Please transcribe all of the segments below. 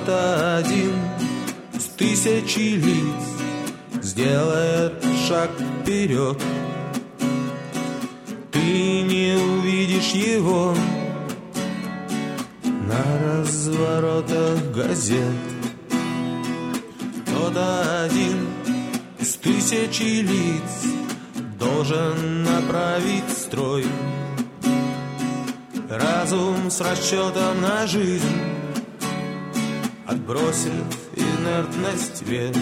Кто-то один с тысячи лиц сделает шаг вперед. Ты не увидишь его на разворотах газет. Кто-то один из тысячи лиц должен направить строй. Разум с расчетом на жизнь отбросит инертность век,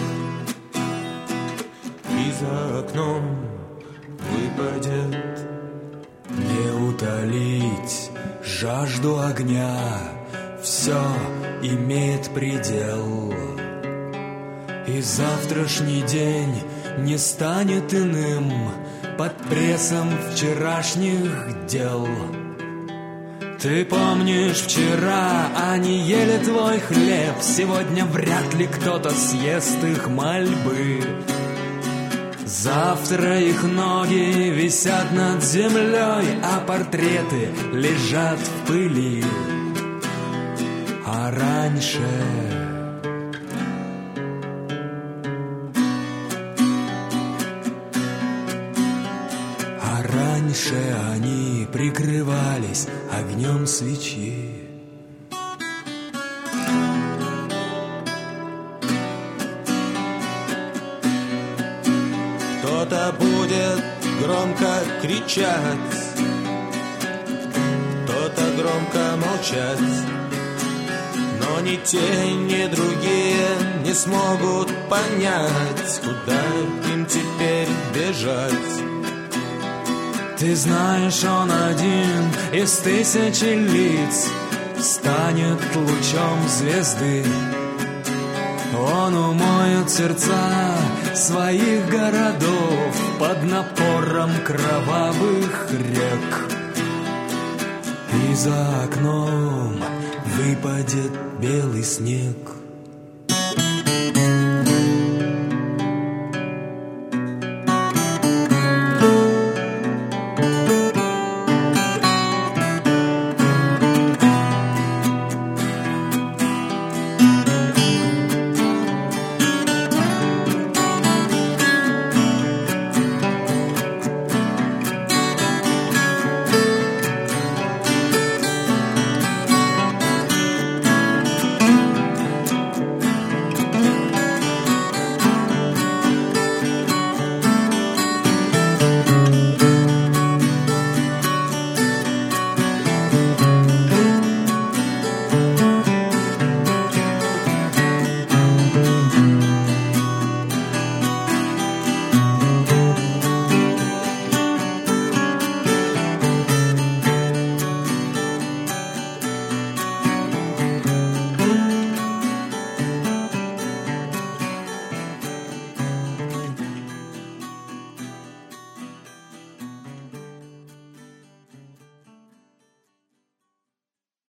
и за окном выпадет. Не утолить жажду огня, все имеет предел, и завтрашний день не станет иным под прессом вчерашних дел. Ты помнишь, вчера они ели твой хлеб, сегодня вряд ли кто-то съест их мольбы. Завтра их ноги висят над землей, а портреты лежат в пыли. А раньше... Раньше они прикрывались огнем свечи. Кто-то будет громко кричать, кто-то громко молчать, но ни те, ни другие не смогут понять, куда им теперь бежать. Ты знаешь, он один из тысячи лиц станет лучом звезды. Он умоет сердца своих городов под напором кровавых рек. И за окном выпадет белый снег.